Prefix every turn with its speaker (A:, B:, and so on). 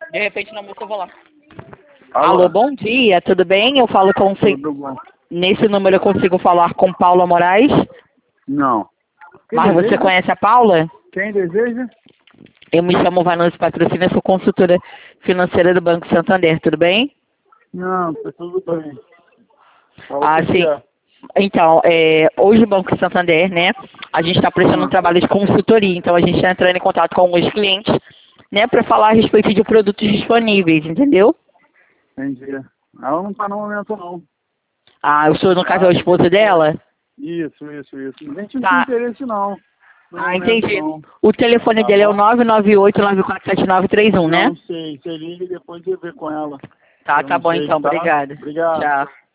A: De repente na moça eu vou lá.
B: Alô?
A: Alô, bom dia, tudo bem? Eu falo com...
B: Tudo bom?
A: Nesse número eu consigo falar com Paula Moraes?
B: Não. Quem
A: Mas você
B: deseja?
A: conhece a Paula?
B: Quem deseja?
A: Eu me chamo Vanessa Patrocínio, sou consultora financeira do Banco Santander, tudo bem?
B: Não, tá tudo bem. Fala o que
A: Sim.
B: é.
A: Então, hoje o Banco Santander, né, a gente está prestando um trabalho de consultoria, então a gente está entrando em contato com alguns clientes, né, para falar a respeito de produtos disponíveis, entendeu?
B: Entendi. Ela não tá no momento, não.
A: O senhor, no caso, é o esposo dela?
B: Isso. A gente não tem
A: Tá.
B: interesse, não. No momento,
A: Entendi.
B: não.
A: O telefone
B: Tá
A: dele é o
B: bom?
A: 998-947931, né?
B: Não sei. Você liga e depois eu ver com ela.
A: Tá
B: Eu não
A: bom
B: sei,
A: então,
B: tá?
A: obrigada.
B: Obrigado.
A: Tchau.